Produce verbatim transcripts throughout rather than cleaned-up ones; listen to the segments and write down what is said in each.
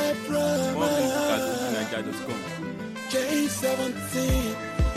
life drama. More music at niger dot com. J seventeen.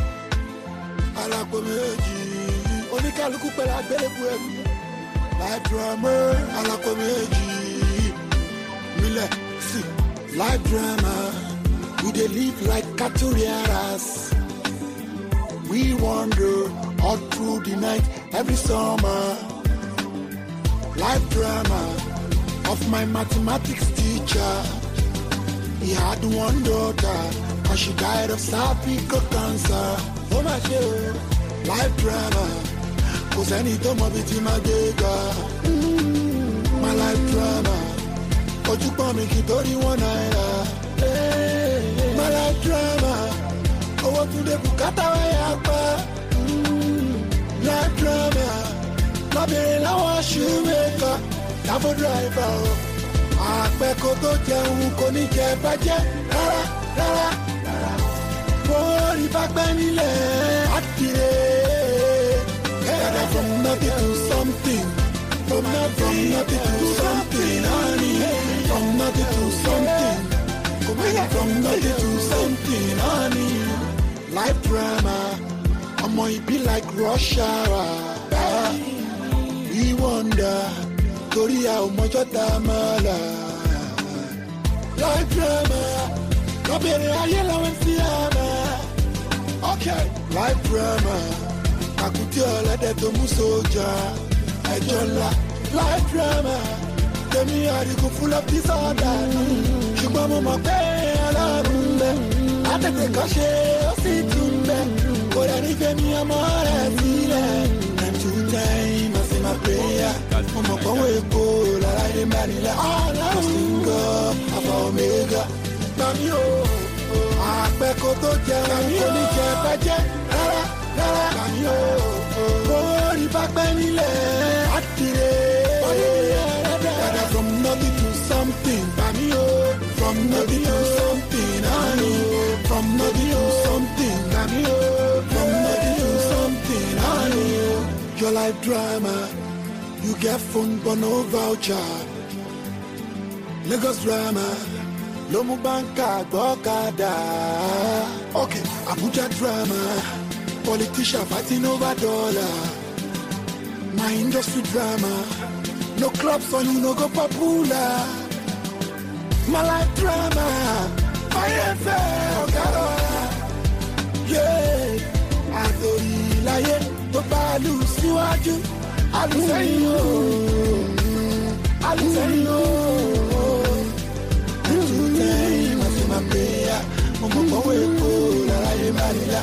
Alakomeji. Oníkálukú pẹ̀lú àgbélébùú ẹ̀mí. Life drama. Alakomeji. Mile, see. Life drama. We dey live like cattle rearers. We wander all through the night every summer. Life drama of my mathematics teacher. He had one daughter, and she died of cervical cancer. Oh my God, life drama. Cause any time of it in my dega. My life drama. Ojú pọ̀ mi kì í torí wọn náírà. My life drama. Owó tún dé bùkátà wáyà pa. Life drama. Lọ́bìnrin láwọn shoemaker. Dábò driver o. Àpẹ̀kọ tó jẹun kò ní jẹ bàjẹ́ rárá rárá. Bórí bá gbẹ́ nílẹ̀ àdìrẹ́. Gather from nothing to something. From nothing, nothing to something, honey. From nothing to something. From nothing to something, honey. Life drama. Ọmọ it be like rush hour. We wonder. Torí a ò mọjọ́ tá a máa là. Life drama. Lọ́bẹ̀rẹ̀ ayé làwọn ti àmà. Okay. Life drama. Àkùtì ọ̀lẹ́dẹ̀ tó mú sójà. Ẹjọ́ ńlá. Life drama. Tèmi àdìgún full of disorder. Ṣùgbọ́n mo mọ̀ pé ọlọ́run ń bẹ. Àtẹ̀tẹ̀ kan ṣe ó sì tún bẹ. Kò dẹ̀ ní fẹ́mi ọmọ rẹ̀ sílẹ̀. Time to time, I say my prayer. Mo mọ̀ pọ́nwó èkó lára ilé mẹ́rìnlá. Ọlọ́run single, Alpha Omega. Mami o, àpẹ̀kọ tó jẹun kò ní jẹ bàjẹ́ rárá rárá. Mami o, bórí bá gbẹ́ nílẹ̀ àdìrẹ́. Gather from nothing to something. Mami o, from nothing to something. Honey, from nothing to something. Mami o, from nothing to something. Honey, your life drama. You get phone but no voucher. Lagos drama. Lomu banka gbọ́kadà. Okay, Abuja drama. Politician fighting over dollar. My industry drama. No clubs on you, no go popular. My life drama. My affair, Ogara. Yeah, àtòrí láyé tó bá lù síwájú. Àlùsẹ́yìn o, àlùsẹ́yìn o. Today, I say my prayer. Mo mọ̀ pọ́wọ́ èkó lára yé Màrílà.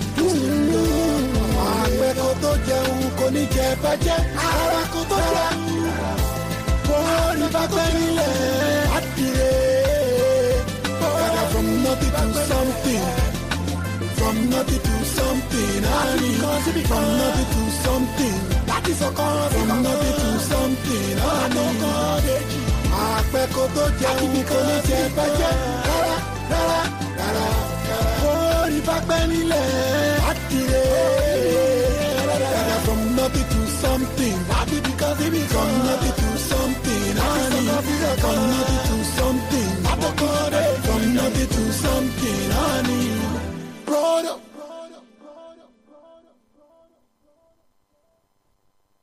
Àpẹ̀kọ tó jẹun kò ní jẹ bàjẹ́. Ara kò tó jẹ. Bórí bá gbẹ́ nílẹ̀ àdìrẹ́. Gather from nothing to something. From nothing to something. Honey, from nothing to something. That is a cause. From nothing to something. Honey, àpẹ̀kọ tó jẹun kò ní jẹ bàjẹ́ rárá rárá rárá. Bórí bá gbẹ́ nílẹ̀ àdìrẹ́. Gather from nothing to something. Happy because it is from nothing to something. Honey, from nothing to something. From nothing to